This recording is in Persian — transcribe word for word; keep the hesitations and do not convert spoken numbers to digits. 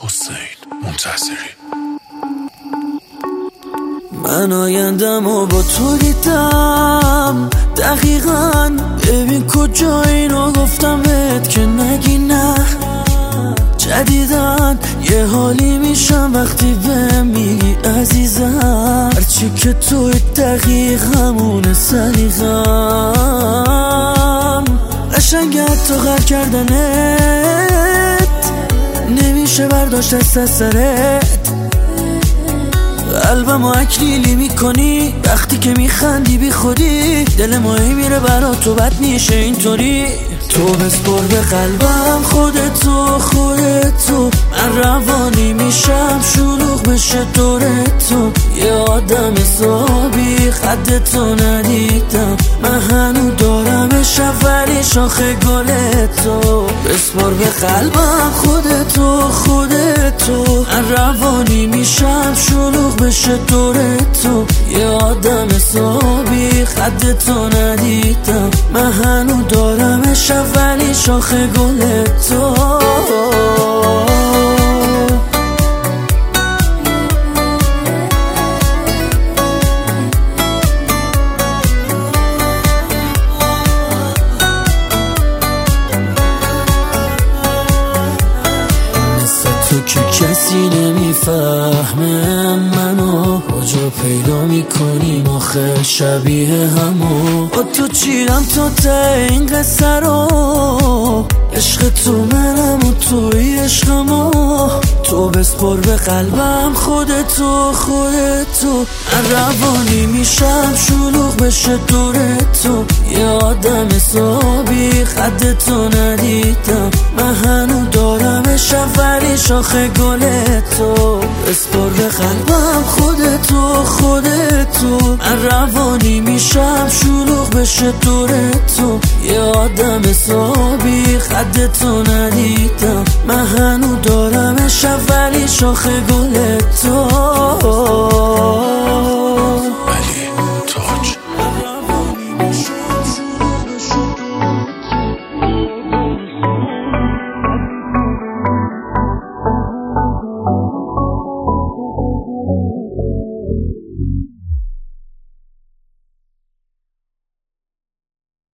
حسین منتصری. من آیندم و با تو دیدم دقیقاً، ببین کجا اینو گفتم بهت که نگی نه. جدیدن یه حالی میشم وقتی بهم میگی عزیزم، هرچی که توی دقیق همونه سلیقم. قشنگه تو غر کردنت نمیشه برداشت از سرت. قلبمو اکلیلی میکنی وقتی که میخندی بی خودی، دل ماهی میره برا تو بد میشه اینطوری. تو بسپر به قلبم خودتو خودتو، من روانی میشم شلوغ بشه دور تو. یه آدم حسابی خدتو ندیدم، من هنو دارمش اولی شاخه گلتو. بسپر به قلبم خودتو خودتو، من روانی میشم شلوغ بشه دور تو. یه آدم حسابی خدتو ندیدم، من هنو دارمش اولی شاخه گلتو. تو که کسی نمیفهمه منو، کجا پیدا میکنیم آخه شبیه همو. با تو چیرم تا ته این قصه رو، عشق تو منم و توی عشقمو. تو بسپر به قلبم خودتو خودتو، من روانی میشم شلوغ بشه دور تو. یه آدم حسابی خدتو ندیدم، من هنو دارمش اولی شاخه گلتو. بسپر به قلبم خودتو خودتو، من روانی میشم شلوغ بشه دور تو. یه آدم حسابی خدتو ندیدم، من هنو دارمش اولی شاخه گلتو.